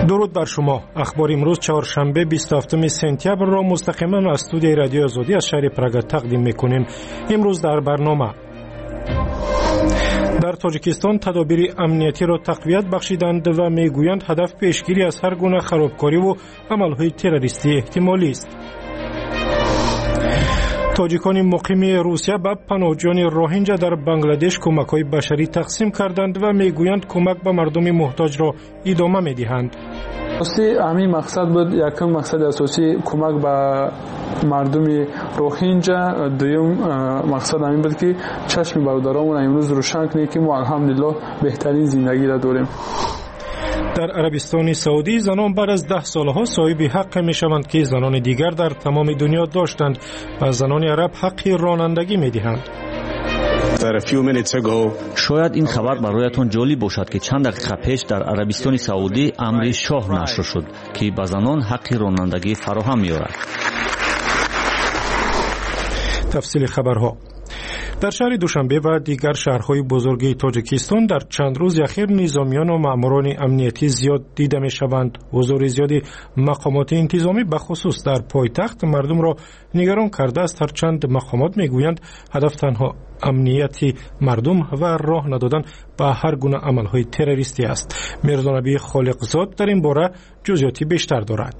درود بر شما. اخبار امروز چهارشنبه 27 سپتامبر را مستقیما از استودیوی رادیو آزادی از شهر پراگ تقدیم میکنیم. امروز در برنامه در تاجیکستان تدابیر امنیتی را تقویت بخشیدند و میگویند هدف پیشگیری از هر گونه خرابکاری و عملهای تروریستی احتمالی است. تاجیکان مقیم روسیه به پناهجویان روهینجا در بنگلادش کمک‌های بشری تقسیم کردند و میگویند کمک به مردم محتاج را ادامه میدهند. همین مقصد بود. یکم مقصد اساسی کمک به مردم روهینجا، دوم مقصد همین بود که چشم برادرامون امروز روشن کنیم که ما الحمدلله بهترین زندگی را داریم. در عربستان سعودی زنان بعد از 10 سالها صاحب حق میشوند که زنان دیگر در تمام دنیا داشتند و زنان عرب حق رانندگی میدهند. شاید این خبر برایتان جالب باشد که چند دقیقه پیش در عربستان سعودی امر شاه نشر شد که به زنان حق رانندگی فراهم می‌آورد. تفصیل خبرها در شهر دوشنبه و دیگر شهرهای بزرگ تاجیکستان در چند روز اخیر نظامیان و ماموران امنیتی زیاد دیده می‌شوند. حضور زیادی مقامات انتظامی به خصوص در پایتخت مردم را نگران کرده است، هرچند مقامات میگویند هدف تنها امنیت مردم و راه ندادن به هر گونه عملهای تروریستی است. میرزا نبی خالقزاد در این باره جزئیاتی بیشتر دارد.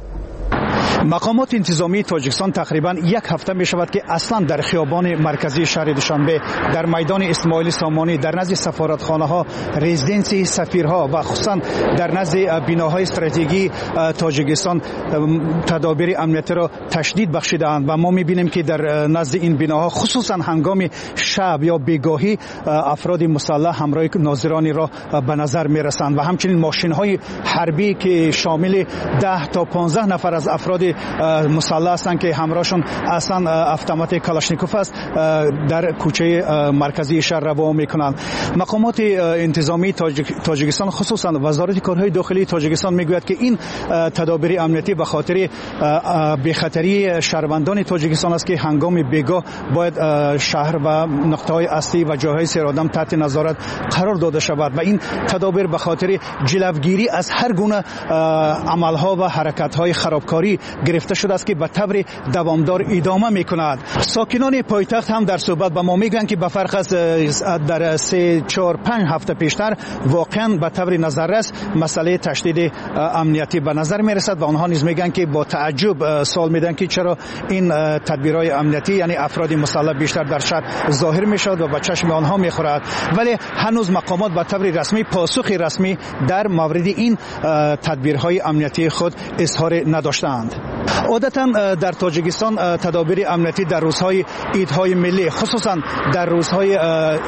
مقامات انتظامی تاجیکستان تقریبا یک هفته می شود که اصلا در خیابان مرکزی شهر دوشنبه، در میدان اسماعیل سامانی، در نزد سفارتخانه ها، رزیدنسی سفیرها و خصوصا در نزد بناهای استراتژیکی تاجیکستان تدابیر امنیتی را تشدید بخشیدند و ما می بینیم که در نزد این بناها خصوصا هنگام شب یا بیگاهی افراد مسلح همراه ناظرانی را به نظر می رسند و همچنین ماشین های حربی که شامل 10 تا 15 نفر از افراد مسلح هستند که همراهشون اصلا اتومات کلاشنیکوف است در کوچه مرکزی شهر روا میکنند. مقامات انتظامی تاجیکستان خصوصا وزارت کارهای داخلی تاجیکستان میگوید که این تدابیر امنیتی به خاطر بی‌خطری شهروندان تاجیکستان است که هنگام بیگاه باید شهر و نقطه‌های اصلی و جاهای سیرآدم تحت نظارت قرار داده شود و این تدابیر به خاطر جلوگیری از هر گونه عملها و حرکت‌های خرابکاری گرفته شده است که به طور دوامدار ادامه می‌کند. ساکنان پایتخت هم در صحبت با ما میگن که به فرق از در 3-4-5 هفته پیشتر واقعا به طور نظررس مسئله تشدید امنیتی به نظر میرسد و آنها نیز میگن که با تعجب سوال میدن که چرا این تدبیرهای امنیتی یعنی افراد مسلح بیشتر در شهر ظاهر میشد و به چشم آنها میخورد، ولی هنوز مقامات به طور رسمی پاسخ رسمی در مورد این تدبیرهای امنیتی خود اظهار نداشتند. عادتا در تاجیکستان تدابیر امنیتی در روزهای عیدهای ملی خصوصا در روزهای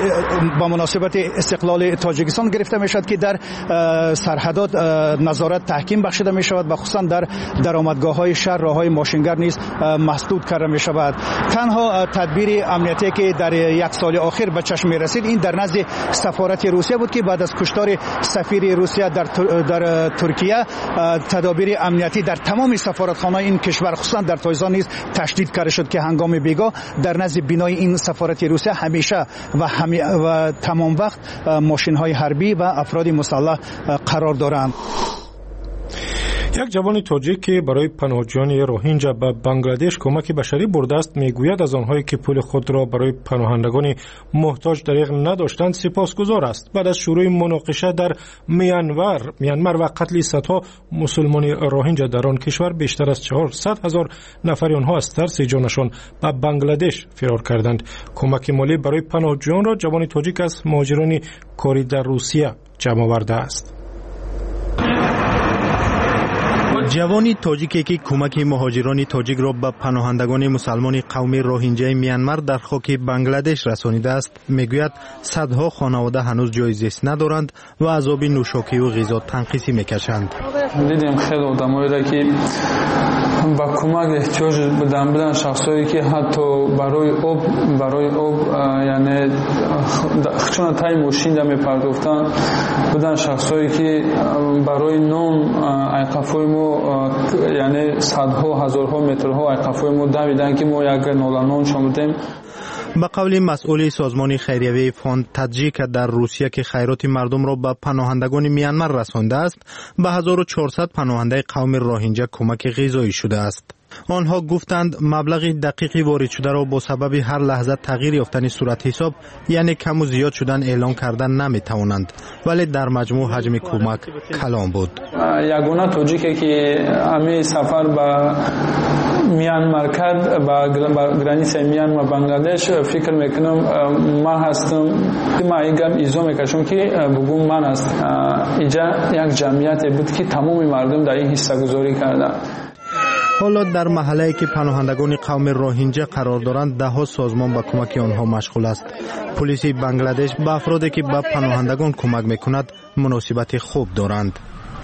با مناسبت استقلال تاجیکستان گرفته می شود که در سرحدات نظارت تحکیم بخشیده می شود و خصوصا در درآمدگاه‌های شهر راههای ماشینگر نیز مسدود کرده می شود. تنها تدبیر امنیتی که در یک سال اخیر به چشم می رسید این در نزد سفارت روسیه بود که بعد از کشتار سفیر روسیه در ترکیه تدابیر امنیتی در تمام سفارتخانه‌های این کشور خصوصا در تایزان نیز تشدید کرده شد که هنگام بیگاه در نزد بنای این سفارت روسیه همیشه و تمام وقت ماشین‌های حربی و افراد مسلح قرار دارند. یک جوان تاجیک که برای پناهجویان روهینجا به بنگلادش کمک بشری برده است میگوید از آنهایی که پول خود را برای پناهندگان محتاج دریغ نداشتند سپاسگزار است. بعد از شروع مناقشه در میانمار و قتل صدها مسلمان روهینجا در آن کشور بیشتر از 400,000 نفر آنها از ترس جانشان به بنگلادش فرار کردند. کمک مالی برای پناهجویان را جوان تاجیک از مهاجران کاری در روسیه جمع آورده است. جوانی تاجیکی که کمک مهاجران تاجیک را به پناهندگان مسلمان قوم روهینجای میانمار در خاک بنگلادش رسانیده است میگوید صدها خانواده هنوز جای زیست ندارند و عذاب نوشاکی و غذا تنقیسی میکشند. دیدیم خیلی آدمایی را که با کمک احتیاج بودن شخصایی که حتی برای آب یعنی چون تای ماشین در میپرداختن بودن شخصایی که برای نام ایقافای ما یعنی صدها هزارها مترها ایقافای ما دویدن که ما یک نالانان شما بودیم. به قول مسئول سازمان خیریه فاند تاجیک در روسیه که خیرات مردم را به پناهندگان میانمار رسانده است، به 1400 پناهنده قوم روهینجا کمک غذایی شده است. آنها گفتند مبلغ دقیقی وارد شده را با سبب هر لحظه تغییر یافتن صورت حساب یعنی کم و زیاد شدن اعلان کردن نمی توانند، ولی در مجموع حجم کمک کلان بود. یگانه توجیه که همه سفر به میانمار کرد، به گرانیسه میانمار بنگلادش، فکر میکنم ما هستم ما ایگم ایزو میکشم که بگم من است اینجا یک جمعیت بود که تمام مردم در این حصه گذاری کردند. حالا در محله‌ای که پناهندگان قوم روهینجا قرار دارند، ده ها سازمان به کمک آنها مشغول است. پلیس بنگلادش به افرادی که به پناهندگان کمک میکند مناسبت خوب دارند.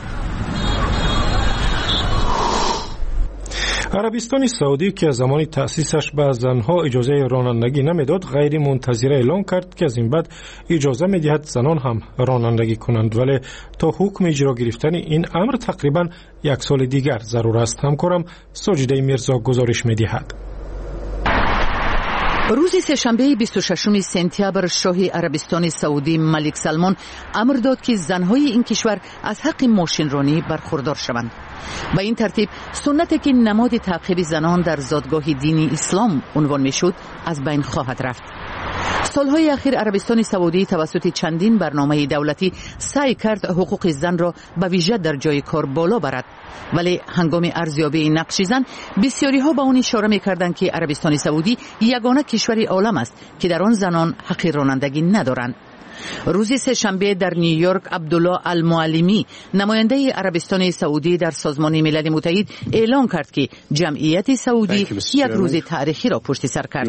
عربستان سعودی که از زمان تأسیسش به زنها اجازه رانندگی نمیداد، غیر منتظره اعلان کرد که از این بعد اجازه میدهد زنان هم رانندگی کنند، ولی تا حکم اجرا گرفتن این امر تقریبا یک سال دیگر ضرور است. همکارم ساجده میرزا گزارش میدهد. روز سه‌شنبه 26 سپتامبر شاه عربستان سعودی ملک سلمان امر داد که زنهای این کشور از حق ماشین رانی برخوردار شوند. به این ترتیب سنتی که نماد تعقیب زنان در زادگاه دینی اسلام عنوان میشد از بین خواهد رفت. سالهای اخیر عربستان سعودی توسط چندین برنامه دولتی سعی کرد حقوق زن را به ویژه در جای کار بالا برد، ولی هنگام ارزیابی نقش زن بسیاری ها به آن اشاره می‌کردند که عربستان سعودی یگانه کشور عالم است که در آن زنان حق رانندگی ندارند. روز سه‌شنبه در نیویورک عبدالله المعلمی نماینده عربستان سعودی در سازمان ملل متحد اعلام کرد که جمعیت سعودی یک روز تاریخی را پشت سر کرد.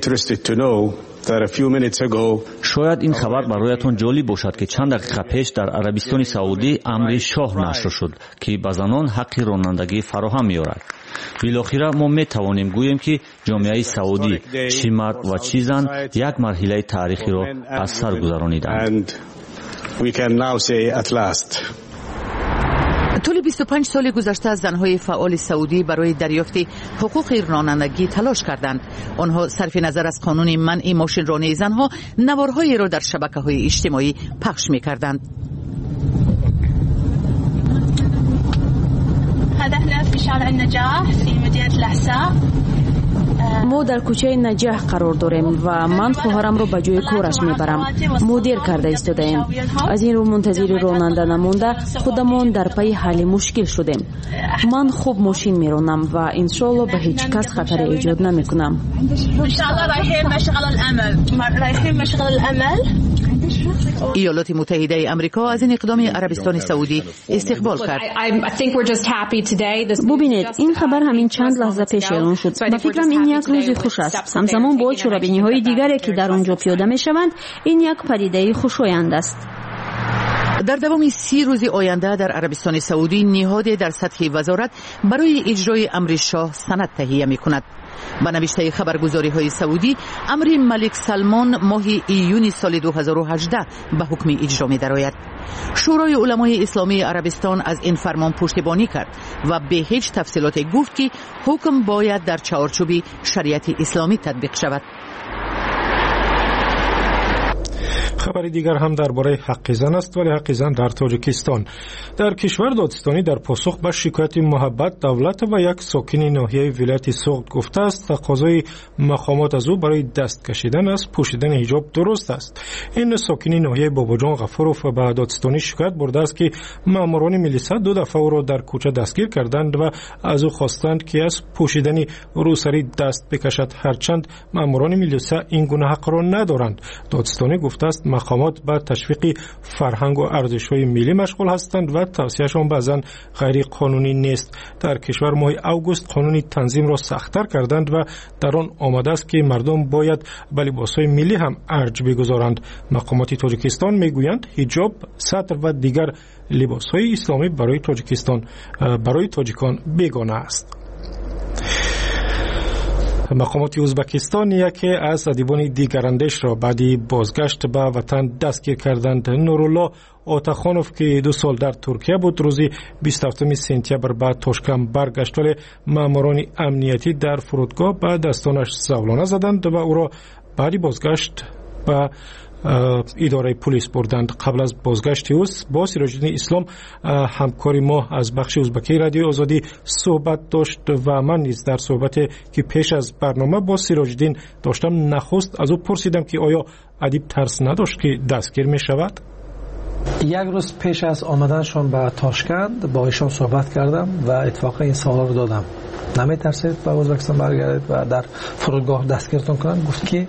شاید این خبر برایتان جالب باشد که چند دقیقه پیش در عربستان سعودی امر شاه نشر شد که به زنان حق رانندگی فراهم می‌آورد. بالاخره ما می‌توانیم گوییم که جامعه سعودی چی مرد و چی زن یک مرحله تاریخی را از سر گذرانیدند. طول 25 سال گذشته از زنهای فعال سعودی برای دریافت حقوق رانندگی تلاش کردند. آنها صرف نظر از قانون منع ماشین رانی زنها نوارهایی را در شبکه‌های اجتماعی پخش می‌کردند. هدفنا في شارع النجاح في مدينة الأحساء. ما در کوچه نجاح قرار داریم و من خواهرم رو به جای کارش میبرم. مدیر کرده ایستادیم. از این رو منتظر راننده نمونده خودمون در پی حل مشکل شدیم. من خوب ماشین میرانم و انشالله به هیچ کس خطر ایجاد نمیکنم. انشالله رايحين مشغل الامل. ایالات متحده آمریکا از این اقدام عربستان سعودی استقبال کرد. ببینید این خبر همین چند لحظه پیش اعلان شد. من فکرم این یک روز خوش است. همزمان با شورابینی‌های دیگری که در آنجا پیاده می‌شوند این یک پدیده خوشایند است. در دوام 30 روز آینده در عربستان سعودی نهاد در سطح وزارت برای اجرای امر شاه سند تهیه می‌کند. با نوشته خبرگزاری‌های سعودی امر ملک سلمان ماه ایون سال 2018 به حکم اجرا می‌درآید. شورای علمای اسلامی عربستان از این فرمان پشتیبانی کرد و به هیچ تفصیلات گفت که حکم باید در چارچوب شریعت اسلامی تطبیق شود. خبر دیگر هم درباره حق زن است، ولی حق زن در تاجیکستان. در کشور دادستانی در پاسخ به شکایت محبت دولت و یک ساکن ناحیه ولایت سوغد گفته است تقاضای مقامات از او برای دست کشیدن از پوشیدن حجاب درست است. این ساکن ناحیه باباجان غفوروف به دادستانی شکایت برده است که ماموران میلیسا 2 دفعه او را در کوچه دستگیر کردند و از او خواستند که از پوشیدن روسری دست بکشد، هرچند ماموران میلیسا این گونه حق را ندارند. دادستانی گفته است مقامات به تشویق فرهنگ و ارزش‌های ملی مشغول هستند و توصیه‌شان بعضاً غیر قانونی نیست. در کشور ماه اوگوست قانون تنظیم را سخت‌تر کردند و در آن آمده است که مردم باید به لباس‌های ملی هم ارج بگذارند. مقامات تاجیکستان میگویند حجاب، سطر و دیگر لباس‌های اسلامی برای تاجیکان بیگانه است. مقامات ازبکستان یکی از ادیبان دیگراندیش را بعدی بازگشت به وطن دستگیر کردند. نورالله آتاخانوف که 2 سال در ترکیه بود روزی 27 سپتامبر به تاشکند برگشت، ولی ماموران امنیتی در فرودگاه به دستانش زولانه زدند و او را بعدی بازگشت به اداره پلیس بردند. قبل از بازگشت او با سراج‌الدین اسلام همکاری ما از بخش ازبکی رادیو آزادی صحبت داشت و من نیز در صحبتی که پیش از برنامه با سراج‌الدین داشتم نخست از او پرسیدم که آیا ادیب ترس نداشت که دستگیر می شود؟ یک روز پیش از آمدنشون به تاشکند با ایشان صحبت کردم و اتفاقا این سوال رو دادم، نمی ترسید به ازبکستان برگردید و در فرودگاه دستگیرتون کنن؟ گفت که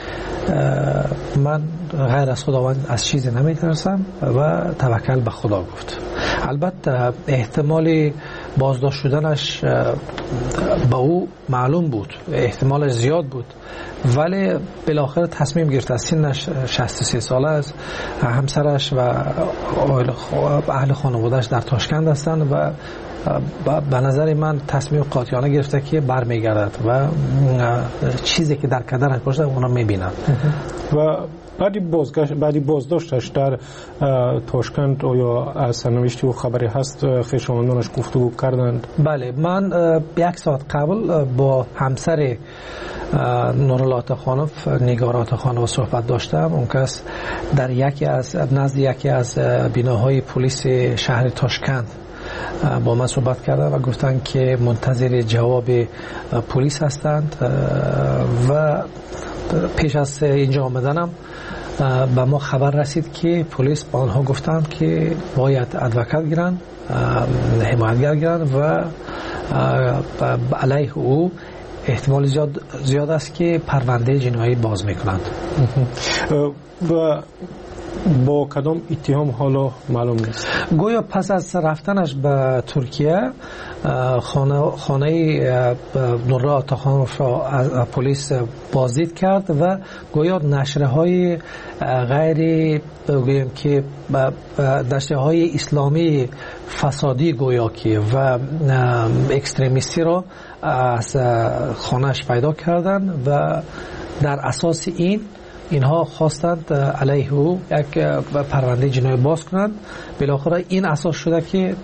من غیر از خداوند از چیزی نمی ترسم و توکل به خدا گفت. البته احتمال بازداشت شدنش به او معلوم بود، احتمالش زیاد بود، ولی بالاخره تصمیم گرفت. از سنش 63 ساله است، همسرش و اهل خانوادهش در تاشکند هستند و به نظر من تصمیم قاطعانه گرفته که برمیگردد و چیزی که در کدرش باشه اونا میبینن. و بعدی بازداشتش در تاشکند آیا از سرنوشت او خبری هست؟ خویشاوندانش گفتگو کردند؟ بله، من 1 ساعت قبل با همسر نورالله آتاخانوف، نگار آتاخانوف صحبت داشتم. اون کس در نزد یکی از بناهای پلیس شهر تاشکند با من صحبت کردن و گفتن که منتظر جواب پلیس هستند و پیش از اینجا آمدنم به ما خبر رسید که پلیس با آنها گفتند که باید ادوکات گیرن، حمایتگر گیرن و علیه او احتمال زیاد است که پرونده جنایی باز میکنند. و با کدام اتهام حالا معلوم نیست؟ گویا پس از رفتنش به ترکیه خانه نورالله آتاخانوف را از پلیس بازدید کرد و گویا نشریه‌های غیر بگوییم که نشریه‌های اسلامی فسادی گویا که و اکستریمیستی را از خانه‌اش پیدا کردند و در اساس اینها خواستند علیه او یک پرونده جنایی باز کنند. بالاخره این اساس شده که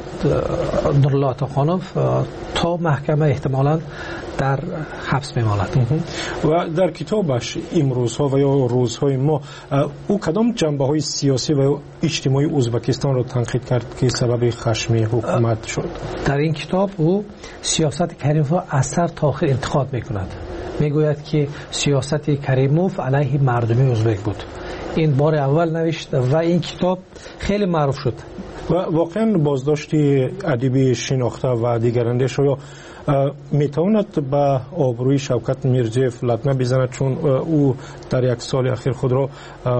نورالله آتاخانوف تا محکمه احتمالاً در حبس میماند. و در کتابش امروزها و یا روزهای ما او کدام جنبه‌های سیاسی و اجتماعی ازبکستان را تنقید کرد که سبب خشم حکومت شد؟ در این کتاب او سیاست کریموف را از سر تا آخر انتقاد میکند. میگوید که سیاست کریموف علیه مردمی ازبک بود. این بار اول نوشت و این کتاب خیلی معروف شد. و واقعا بازداشت ادیب شناخته و دیگراندیش یا میتواند به آبروی شوکت میرزیف لطمه بزند، چون او در 1 سال اخیر خود را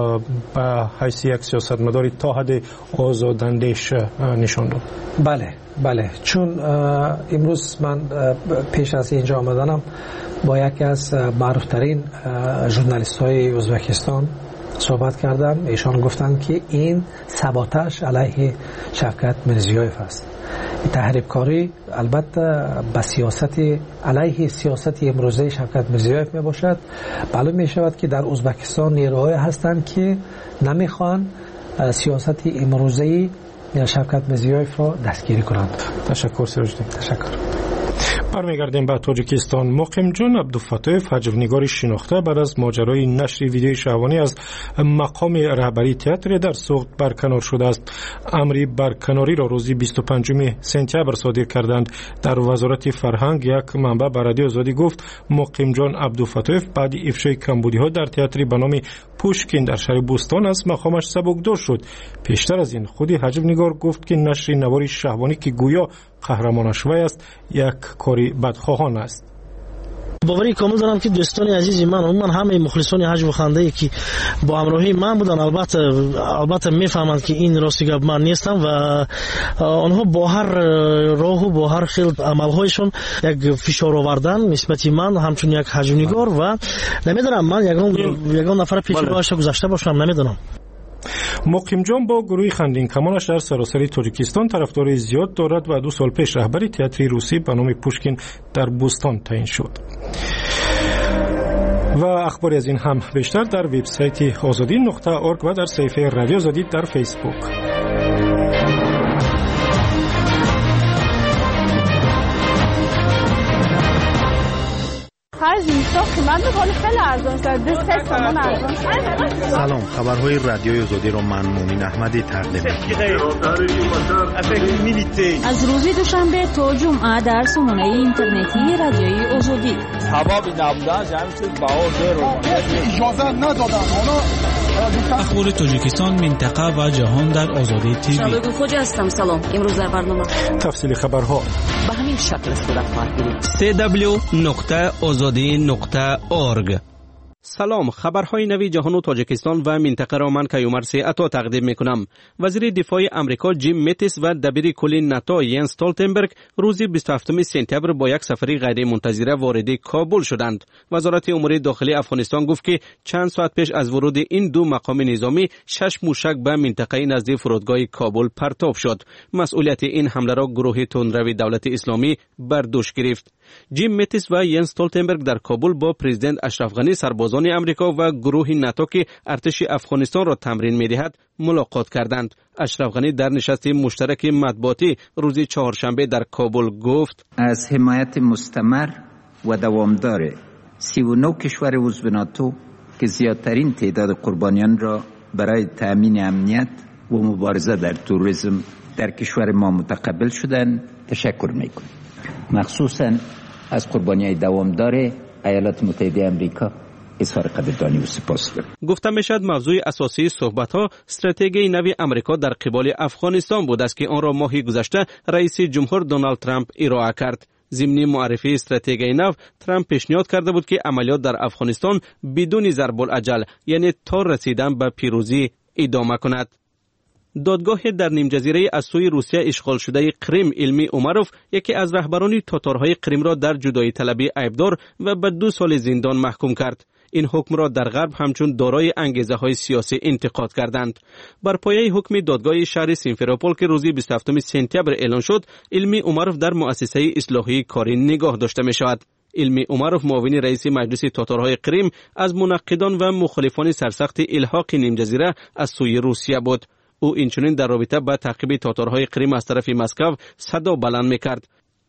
به حیث یک سیاستمدار تا حد آزاداندیش نشان داد. بله، چون امروز من پیش از اینجا آمدنم با یکی از معروفترین ژورنالیست های ازبکستان صحبت کردم. ایشان گفتند که این سابوتاژ علیه شوکت میرزیوف است. تحریک‌کاری البته به سیاست علیه سیاست امروزه شوکت میرزیوف می باشد. معلوم می شود که در ازبکستان نیروهایی هستند که نمیخوان سیاست امروزه شوکت میرزیوف را دستگیری کنند. تشکر سراج‌الدین. تشکر. برمیگردیم به تاجیکستان. مقیم جان عبدالفتاح هجوینگار شناخته بعد از ماجرای نشر ویدیوی شهوانی از مقام رهبری تئاتر در سوخت برکنار شده است. امری برکناری را روزی 25 سپتامبر صادر کردند. در وزارت فرهنگ یک منبع به رادیو آزادی گفت مقیم جان عبدالفتاح بعد افشای کمبودی‌ها در تئاتر به نام پوشکین در شهر بوستان از مقامش سبکدار شد. پیشتر از این خودی هجوینگار گفت که نشر نوار شهوانی که گویا قهرمانش وی است یک کاری بدخواهان است. باوری کامل دارم که دوستان عزیز من عموما همه مخلصان حج و خنده که با همراهی من بودن البته میفهمند که این راستی گپ من نیستم و آنها با هر راه و با هر خیل عملهایشون یک فشار آوردن نسبت من همچون یک هجوینگار و نمیدونم من یگان نفر پیش روش گذشته باشم نمیدونم. مقیم جان با گروه خندین کمانش در سراسر تاجیکستان طرفداری زیاد دارد و 2 سال پیش رهبری تئاتر روسی به نام پوشکین در بوستان تعیین شد. و اخباری از این هم بیشتر در وبسایت azadi.org و در صفحه رادیو آزادی در فیسبوک. سلام، خبرهای رادیوی آزادی را من مومن احمدی تقدیم می‌کنم. از روز دوشنبه تا جمعه در سامانه اینترنتی رادیوی آزادی. اخبار تاجیکستان، منطقه و جهان در آزادی تیوی. شباب خوش هستم. سلام. امروز در برنامه تفصیل خبرها به همین شکل صورت خواهد گرفت. www.azadi.org. سلام، خبرهای نوی جهان و تاجیکستان و منطقه را من کیومر عطا تقدیم میکنم. وزیر دفاع امریکا جیم متیس و دبیر کل ناتو ینس استولتنبرگ روز 27 سپتامبر با یک سفری غیر منتظره وارد کابل شدند. وزارت امور داخلی افغانستان گفت که چند ساعت پیش از ورود این دو مقام نظامی 6 موشک به منطقه نزدیک فرودگاه کابل پرتاب شد. مسئولیت این حمله را گروه تندروی دولت اسلامی بر دوش گرفت. جیم متیس و ینس استولتنبرگ در کابل با پرزیدنت اشرف غنی، سربازان امریکا و گروه ناتو که ارتش افغانستان را تمرین می‌دهد ملاقات کردند. اشرف غنی در نشست مشترک مطبوعاتی روز چهارشنبه در کابل گفت: از حمایت مستمر و دوامدار 39 کشور عضو ناتو که زیادترین تعداد قربانیان را برای تأمین امنیت و مبارزه در تروریسم در کشور ما متقبل شدند تشکر می‌کنم. مخصوصاً از قربانی‌های دوامدار ایالات متحده آمریکا اظهار قدردانی و سپاس دارم. گفته میشد موضوع اساسی صحبت‌ها استراتژی نوی آمریکا در قبال افغانستان بود است که آن را ماه گذشته رئیس جمهور دونالد ترامپ ارائه کرد. ضمن معرفی استراتژی نو، ترامپ پیشنهاد کرده بود که عملیات در افغانستان بدون ضرب الاجل، یعنی تا رسیدن به پیروزی، ادامه کند. دادگاه در نیم جزیره از سوی روسیه اشغال شده کریم ایلمی اومروف، یکی از رهبران تاتارهای کریم را در جدایی طلبی عیبدار و به 2 سال زندان محکوم کرد. این حکم را در غرب همچون دارای انگیزه‌های سیاسی انتقاد کردند. بر پایه حکم دادگاه شهر سیمفروپول که روز 27 سپتامبر اعلان شد، ایلمی اومروف در مؤسسه اصلاحی کاری نگاه داشته می شود. ایلمی اومروف معاون رئیس مجلس تاتارهای کریم از منقدان و مخالفان سرسخت الحاق نیم جزیره از سوی روسیه بود. او اینچنین در رابطه با تعقیب تاتارهای کریم از طرف مسکو صدا بلند می‌کرد.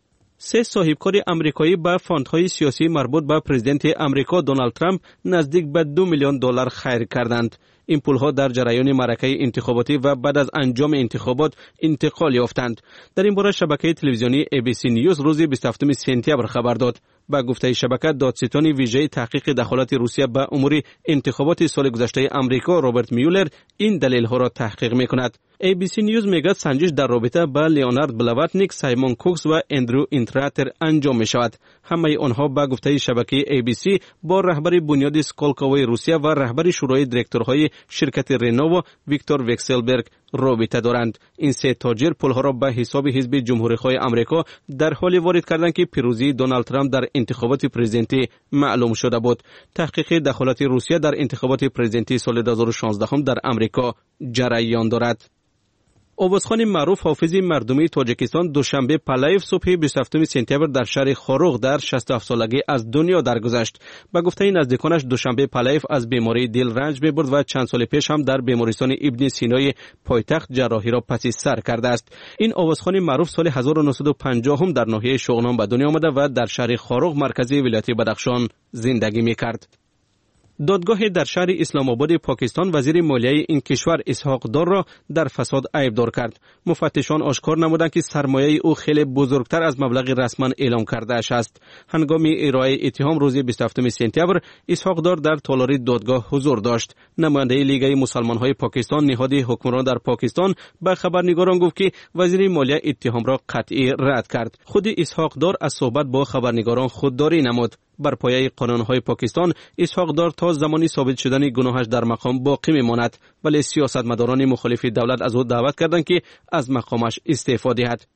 3 صاحبکار آمریکایی با فاندهای سیاسی مربوط به پرزیدنت آمریکا دونالد ترامپ نزدیک به $2 میلیون خیر کردند. این پولها در جریان معرکه انتخاباتی و بعد از انجام انتخابات انتقال یافتند. در این باره شبکه تلویزیونی ABC نیوز روز 27 سپتامبر خبر داد. با گفته شبکه، دادستان ویژه تحقیق دخالت روسیه به امور انتخابات سال گذشته آمریکا رابرت میولر این دلیل‌ها را تحقیق می‌کند. ABC نیوز میگه سنجش در رابطه با لیونارد بلاواتنیک، سایمون کوکس و اندرو اینتراتر انجام می‌شود. همه آنها با گفته شبکه ABC با رهبر بنیاد اسکولکوی روسیه و رهبر شورای دیرکتورهای شرکت رنو ویکتور وکسلبرگ رابطه دارند. این 3 تاجر پولها را به حساب حزب جمهوری‌خواه آمریکا در حالی وارد کردند که پیروزی دونالد ترامپ در انتخابات پرزیدنتی معلوم شده بود. تحقیق دخالت روسیه در انتخابات پرزیدنتی سال 2016 در آمریکا جریان دارد. آوازخوان معروف حافظ مردمی تاجیکستان دوشنبه پلایف صبح 27 سپتامبر در شهر خاروغ در 67 سالگی از دنیا درگذشت. به گفته نزدیکانش دوشنبه پلایف از بیماری دل رنج می‌برد و چند سال پیش هم در بیمارستان ابن سینای پایتخت جراحی را پس سر کرده است. این آوازخوان معروف سال 1950 هم در ناحیه شغنان به دنیا آمده و در شهر خاروغ مرکزی ولایت بدخشان زندگی می‌کرد. دادگاه در شهر اسلام آباد پاکستان وزیر مالیه این کشور اسحاق دار را در فساد عیبدار کرد. مفتشان آشکار نمودند که سرمایه او خیلی بزرگتر از مبلغ رسما اعلام کرده است. هنگام ارائه اتهام روز 27 سپتامبر، اسحاق دار در تالار دادگاه حضور داشت. نماینده لیگ مسلمان‌های پاکستان، نهاد حکمران در پاکستان، به خبرنگاران گفت که وزیر مالیه اتهام را قطعی رد کرد. خود اسحاق دار از صحبت با خبرنگاران خودداری نمود. بر پایه قانون‌های پاکستان، اسحاق دار تا زمانی ثابت شدن گناهش در مقام باقی می‌ماند، ولی سیاستمداران مخالف دولت از او دعوت کردند که از مقامش استعفا دهد.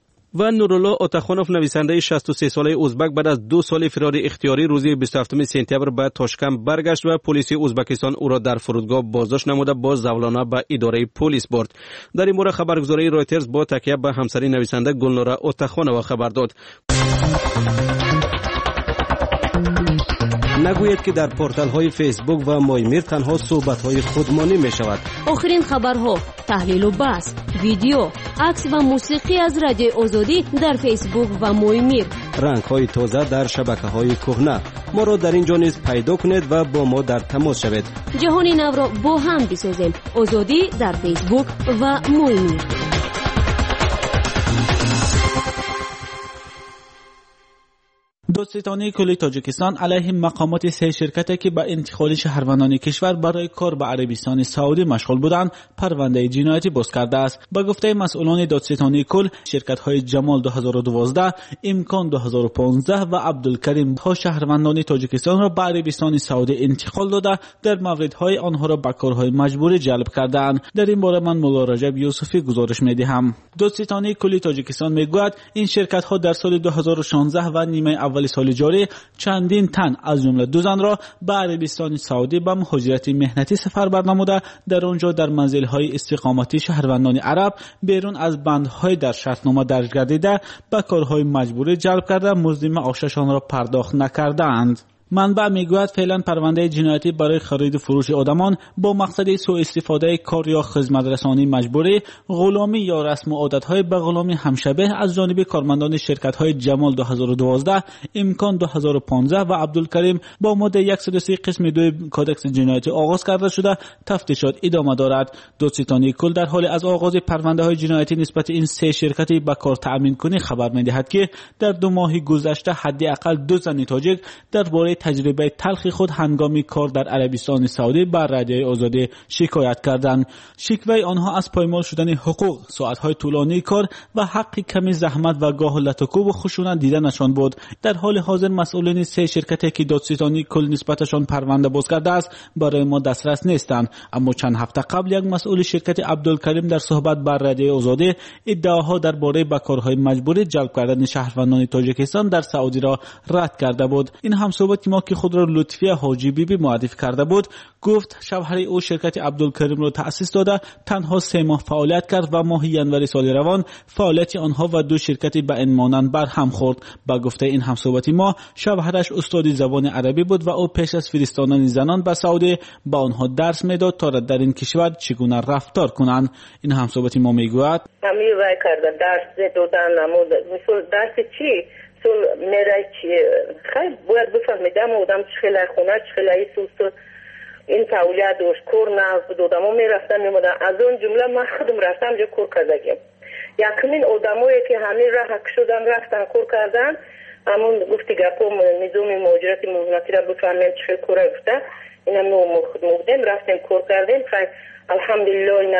و نورالله آتاخانوف، نویسنده 63 ساله ازبک، بعد از 2 سال فرار اختیاری روز 27 سپتامبر به تاشکند برگشت و پلیس ازبکستان او را در فرودگاه بازداشت نموده با زولانه به اداره پلیس برد. در این مورد خبرگزاری رایترز با تکیه به همسری نویسنده گلنوره آتاخانوف خبر داد. نگویید که در پورتال های فیسبوک و مایمیر تنها صحبت های خودمانی می شود. آخرین خبرها، تحلیل و بحث، ویدیو، عکس و موسیقی از رادیو آزادی در فیسبوک و مایمیر. رنگ های تازه در شبکه های کهنه. ما را در اینجا نیز پیدا کنید و با ما در تماس شوید. جهان نو را با هم بسازیم. آزادی در فیسبوک و مایمیر. دادستانی کل تاجیکستان علیه مقامات 3 شرکتی که به انتقال شهروندان کشور برای کار به عربستان سعودی مشغول بودند پرونده جنایتی باز کرده است. به گفته مسئولان دادستانی کل، شرکت‌های جمال 2012، امکان 2015 و عبدالکریم ها شهروندان تاجیکستان را به عربستان سعودی انتقال داده در موردهای آنها را به کارهای مجبوری جلب کردند. در این باره من مولا رجب یوسفی گزارش می‌دهم. دادستانی کل تاجیکستان میگوید این شرکت‌ها در سال 2016 و نیمه اول سال جاری چندین تن از جمله 2 زن را به عربستان سعودی به مهاجرت مهنتی سفربر نموده در آنجا در منزل‌های استقامتی شهروندان عرب بیرون از بندهای در شرطنامه درج گردیده به کارهای مجبوری جلب کرده مزد معاششان را پرداخت نکردند. منبع میگوید فعلا پرونده جنایتی برای خرید و فروش آدمان با مقصد سوء استفاده کار یا خدمت رسانی مجبوری، غلامی یا رسم و عادت‌های به غلامی همشبه از جانب کارمندان شرکت‌های جمال 2012، امکان 2015 و عبدالکریم با ماده 103 قسم 2 کودکس جنایتی آغاز کرده شده تفتیشات ادامه دارد. دادستانی کل در حال از آغاز پرونده‌های جنایتی نسبت این 3 شرکتی به کار تأمین کنی خبر می‌دهد که در 2 ماه گذشته حداقل 2 زن تاجیک درباره تجربه تلخ خود هنگامی کار در عربستان سعودی بر رادیو آزادی شکایت کردند. شکوه آنها از پایمال شدن حقوق، ساعت‌های طولانی کار و حق کمی زحمت و گاه لطکوب و خشونت دیدنشان بود. در حال حاضر مسئولین 3 شرکتی که دادستانی کل نسبتشان پرونده باز کرده است برای ما دسترس نیستند، اما چند هفته قبل یک مسئول شرکت عبدالکریم در صحبت بر رادیو آزادی ادعاها درباره به کارهای مجبوری جلب کردن شهروندان تاجیکستان در سعودی را رد کرده بود. این همصحبت ما که خود را لطفیه حاجی بیبی معرفی کرده بود گفت شوهر او شرکت عبدالکریم را تأسیس داده تنها 3 ماه فعالیت کرد و ماه ینوری سال روان فعالیت آنها و 2 شرکتی به این مانند بر هم خورد. با گفته این همصحبت ما شوهرش استاد زبان عربی بود و او پیش از فرستادن زنان به سعودی به آنها درس میداد تا در این کشور چگونه رفتار کنند. این همصحبت ما میگوید همین وای کرده درس دادن نمود مثل درس چی سول میره چی خیلی باید بفهمیدم آدم چخیلی خونه چخیلی سوست این فعالیت داشت کور نفت دادم و میرفتن میمودن از اون جمله من خودم رفتم جا کور کردگیم یکمین آدمایی که همین راه شدن رفتن کور کردن همون گفتی گپم نظام مهاجرت مهنتی را بفهمیم چخیلی کوره گفته اینم نو مخدم رفتیم کور کردیم خیلی الحمدلله اینا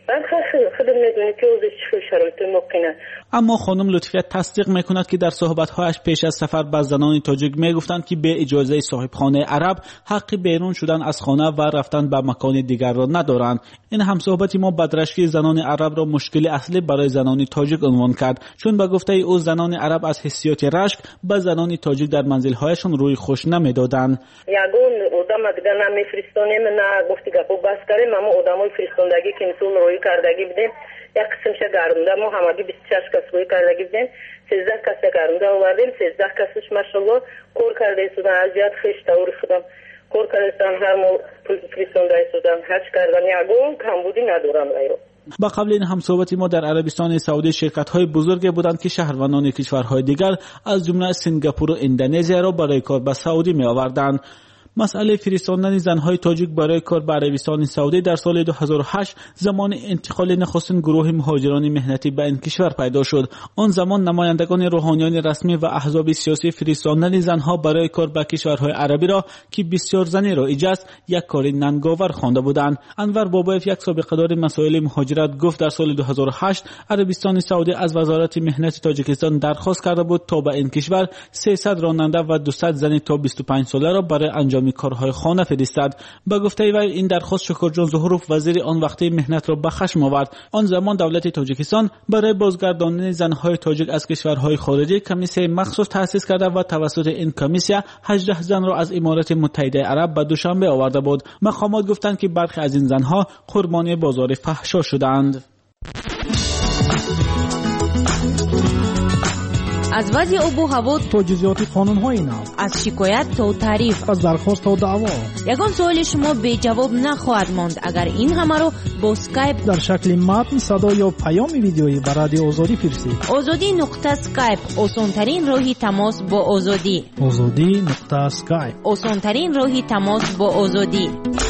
خودم میدونی که اوزش چه شرایط ممکنه. اما خانم لطفیه تصدیق میکند که در صحبت‌هایش پیش از سفر با زنان تاجیک میگفتند که به اجازه صاحب خانه عرب حق بیرون شدن از خانه و رفتن به مکان دیگر را ندارند. این هم صحبت ما بدرشکی زنان عرب را مشکل اصلی برای زنان تاجیک عنوان کرد، چون به گفته او زنان عرب از حسیات رشک به زنان تاجیک در منزل‌هایشان روی خوش نمیدادند. یگون آدم دیگه نمیفرستونیم نه گفتی گپو بس کردیم اما آدمای فرستندگی که مثل روی کردگی بدیم یک قسمش گردونده ما همگی 26 کس روی کردگی بدیم 13 کس گردونده آوردیم 13 کسش ماشاءالله کار کرده شدن از یاد خیش تور شدم کار کردن هر مو فرستنده شدن هیچ کردن یگون کمبودی ندارم غیره. با قبل این همصحبتی ما در عربستان سعودی شرکت‌های بزرگی بودند که شهروندان کشورهای دیگر از جمله سنگاپور و اندونزیا را برای کار به سعودی می‌آوردند. مسئله فرستاندن زنهای تاجیک برای کار به عربستان سعودی در سال 2008 زمان انتقال نخستین گروه مهاجران مهنتی به این کشور پیدا شد. آن زمان نمایندگان روحانیان رسمی و احزاب سیاسی فرستاندن زنها برای کار به کشورهای عربی را که بسیار زنی رایج است یک کار ننگاور خوانده بودند. انور بابایف یک سابقه دار مسائل مهاجرت گفت در سال 2008 عربستان سعودی از وزارت مهنت تاجیکستان درخواست کرده بود تا به این کشور 300 راننده و 200 زن تا 25 ساله را برای انجام کارهای خانه فرستاد. با گفته وی این درخواست شکرجان ظهوروف وزیر آن وقتی مهنت را به خشم آورد. آن زمان دولت تاجیکستان برای بازگرداندن زنهای تاجیک از کشورهای خارجی کمیسیه مخصوص تأسیس کرده و توسط این کمیسیه 18 زن را از امارات متحده عرب به دوشنبه آورده بود. مقامات گفتند که برخی از این زنها قربانی بازار فحشا شدند. از وضع آب و هوا تا جزئیات قانون‌های نو، از شکایت تا تعریف، از درخواست تا دعوا، یگان سوال شما بی جواب نخواهد ماند اگر این همه رو با اسکایپ در شکل متن، صدا یا پیام ویدیویی به رادیو آزادی فرستید. آزادی.اسکایپ آسان‌ترین راهی تماس با آزادی. آزادی.اسکایپ آسان‌ترین راهی تماس با آزادی.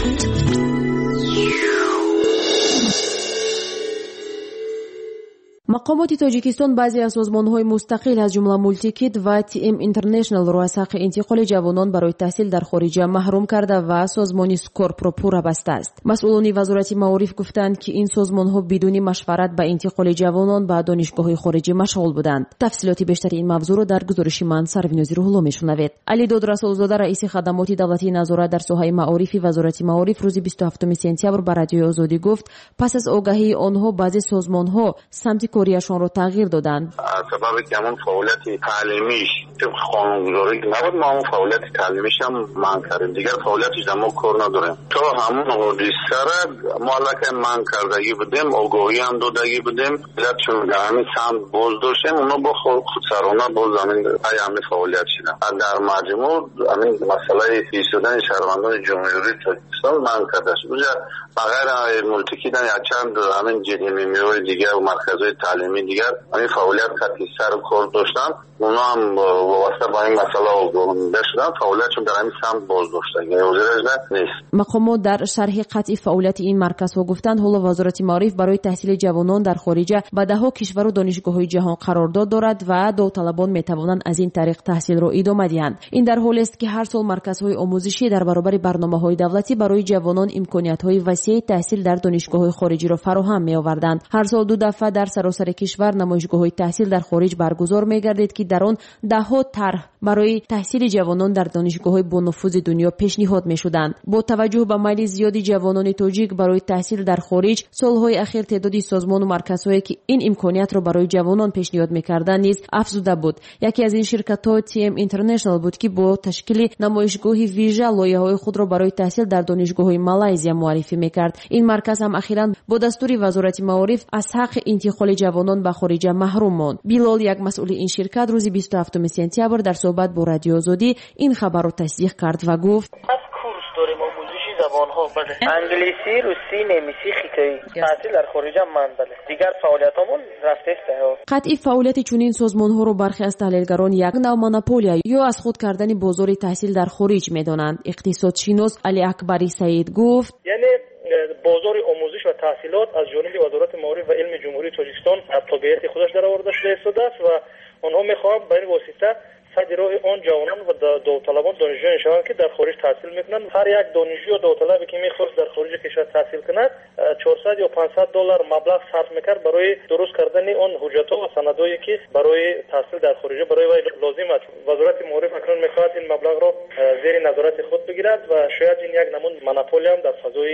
مقامات تاجیکستان بعضی از سازمان‌های مستقل از جمله مولتیکیت و TM اینترنشنال را از حق انتقال جوانان برای تحصیل در خارج محروم کرده و سازمان سکورپروپو را بسته است. مسئولان وزارت معارف گفتند که این سازمان‌ها بدون مشورت به انتقال جوانان به دانشگاه‌های خارجی مشغول بودند. تفصیلات بیشتر این موضوع را در گزارش من سرویناز روح‌الله میشنوید. علی داد رسولزاده رئیس خدمات دولتی نظارت در ساحه معارف وزارت معارف روز 27 سپتامبر به رادیو آزادی گفت پس از آگاهی آنها بعضی سازمان‌ها سمت کاریشان را تغییر دادند. سبب که همون فعالیت تعلیمیش طبق قانونگذاری نبود، ما همون فعالیت تعلیمیش هم منع کردیم، دیگر فعالیتش ما کار نداریم. تو همون حدیثه را ما علاقه منع کردگی بودیم، آگاهی هم دادگی بودیم، ملت چون همین سمت باز داشتیم اونا با خودسرانه باز همین فعالیت شدن. در مجموع همین مسئله ایستادن شهروندان جمهوری تاجیکستان منع کرده شد. بغیر مولتیکیت یا چند همین جدیمی‌های دیگر و مرکزهای تعلیمی دیگر همین فعالیت خطی سر و کار داشتن، اونا هم وابسته با این مسئله آگاهانده شدن، فعالیتشون در همین سمت باز داشتن، یعنی وزارت نیست. مقامات در شرح قطعی فعالیت این مرکزها گفتند حالا وزارت معارف برای تحصیل جوانان در خارج به دهها کشور و دانشگاه‌های جهان قرارداد دارد و داوطلبان میتوانند از این طریق تحصیل را ادامه دهند. این در حالی است که هر سال مرکزهای آموزشی در برابر برنامه‌های دولتی برای جوانان امکانات‌های وسیع تحصیل در دانشگاه‌های خارجی را فراهم می‌آوردند. هر سال دو دفعه در سراسر کشور نمایشگاه‌های تحصیل در خارج برگزار می‌گردد که در آن ده‌ها طرح برای تحصیل جوانان در دانشگاه‌های بانفوذ دنیا پیشنهاد می‌شدند. با توجه به میل زیادی جوانان تاجیک برای تحصیل در خارج، سال‌های اخیر تعدادی سازمان و مرکزهایی که این امکانات را برای جوانان پیشنهاد می‌کردند نیز افزوده بود. یکی از این شرکت‌ها TM اینترنشنال بود که با تشکیل نمایشگاهی ویژه لایحه‌های خود را برای تحصیل در دانشگاه‌های مالایزیا معرفی می‌کرد. این مرکز هم اخیراً با دستور وزارت معارف از حق انتقال جوانان به خارج محروم ماند. بیلال یک مسئول این شرکت روز 27 سپتامبر در صحبت با رادیو آزادی این خبر را تصدیق کرد و گفت داریم آموزشی زبان‌ها، بله، انگلیسی، روسی، نمیسی، خیتایی، تحصیل در خارج هم من، بله، دیگر فعالیتامون رفته است. قطعی فعالیت چنین سازمان‌ها رو برخی از تحلیلگران یک نوع مونوپولیا یا از خود کردن بازار تحصیل در خارج می‌دانند. اقتصادشناس علی اکبری سعید گفت یعنی بازار آموزش و تحصیلات از جانب وزارت معارف و علم جمهوری تاجیکستان از طبیعت خودش در آورده شده است و آنها می‌خواهند به این واسطه صد راه آن جوانان و داوطلبان دانشجویان شوند که در خارج تحصیل میکنند. هر یک دانشجو یا داوطلبی که میخواست در خارج کشور تحصیل کند 400 یا 500 دلار مبلغ صرف میکرد برای درست کردن آن حجت‌ها و سندایی که برای تحصیل در خارج برای وی لازم است. وزارت معارف اکنون میخواهد این مبلغ را زیر نظارت خود بگیرد و شاید این یک نمونه مونوپولی هم در فضای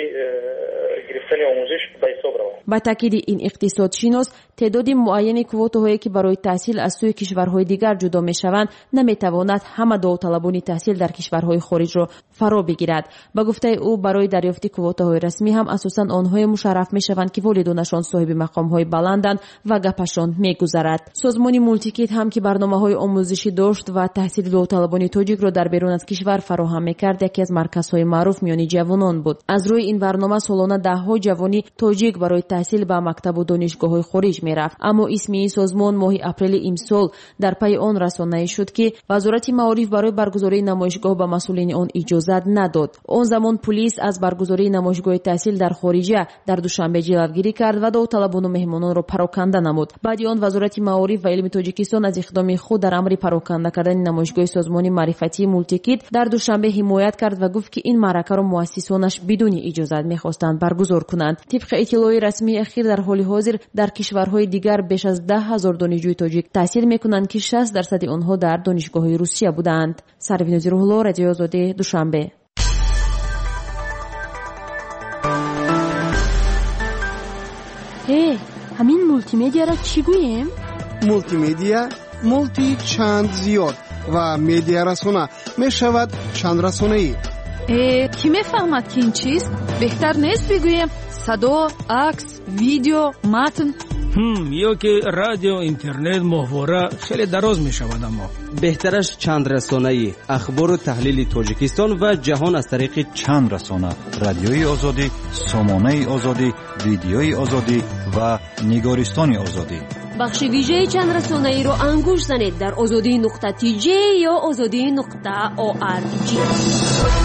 گرفتن آموزش به حساب رود. با تاکید این اقتصادشناس تعداد معین کوتاهایی که برای تحصیل از سوی کشورهای دیگر جدا میشوند نمیتواند همه داوطلبان تحصیل در کشورهای خارج را فرا بگیرد. با گفته او برای دریافت کوتاهای رسمی هم اساساً آنهای مشرف میشوند که والدانشان صاحب مقامهای بلندند و گپشان میگذرد. سازمان مولتیکیت هم که برنامه‌های آموزشی داشت و تحصیل داوطلبان تاجیک را در بیرون از کشور فراهم میکرد یکی از مرکزهای معروف میان جوانان بود. از روی این برنامه سالانه ده‌ها جوانی تاجیک برای تحصیل به مکتب و دانشگاه‌های خارج میرفت. اما اسم این سازمان ماه اپریل امسال در پی آن رسانه‌ای شد که وزارت معارف برای برگزاری نمایشگاه به مسئولین آن اجازه نداد. آن زمان پلیس از برگزاری نمایشگاه تحصیل در خارج در دوشنبه جلوگیری کرد و داوطلبان و مهمانان را پراکنده نمود. بعد آن وزارت معارف و علم تاجیکستان از اقدام خود در امر پراکنده کردن نمایشگاه سازمان معرفتی مولتیکیت در دوشنبه حمایت کرد و گفت که این معرکه را مؤسسانش بدون اجازه می‌خواستند برگزار کنند. طبق اطلاع رسمی اخیر در حال حاضر در کشورهای دیگر بیش از 10,000 دانشجوی تاجیک تحصیل می‌کنند که 60% آنها در دانشگاه‌های روسیه بودند. سرویناز روح‌الله، رادیو آزادی، دوشنبه. همین مولتی مدیا را چی گوییم؟ مولتی مدیا مولتی چند زیاد و مدیا رسانه می شود چند رسانه‌ای. کی میفهمد که این چیست؟ بهتر نیست بگوییم صدا، عکس، ویدیو، متن. یا که رادیو اینترنت ماهواره خیلی دراز می شود. اما بهترش چند رسانه‌ای اخبار و تحلیل تاجیکستان و جهان از طریق چند رسانه: رادیوی آزادی، سامانه آزادی، ویدیوی آزادی و نگارستان آزادی. بخش ویژه چند رسانه‌ای رو انگوش زنید در azadi.tj یا azadi.org.